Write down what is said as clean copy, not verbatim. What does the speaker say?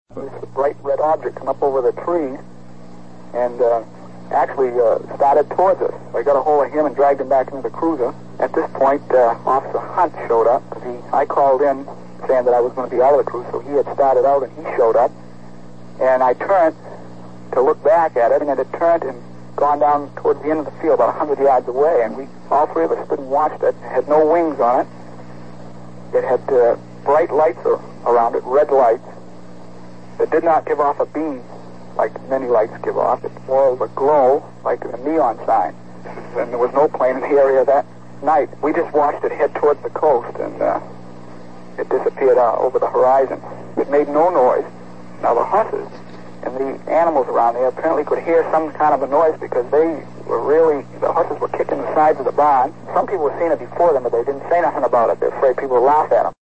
This bright red object come up over the trees and actually started towards us. I got a hold of him and dragged him back into the cruiser. At this point, Officer Hunt showed up. I called in saying that I was going to be out of the cruiser, so he had started out and he showed up. And I turned to look back at it, and it had turned and gone down towards the end of the field, about 100 yards away, and we, all three of us, stood and watched it. It had no wings on it. It had bright lights around it, red lights. It did not give off a beam like many lights give off. It more of a glow like a neon sign. And there was no plane in the area that night. We just watched it head towards the coast, and it disappeared over the horizon. It made no noise. Now the horses and the animals around there apparently could hear some kind of a noise because they were really, the horses were kicking the sides of the barn. Some people were seeing it before them, but they didn't say nothing about it. They're afraid people would laugh at them.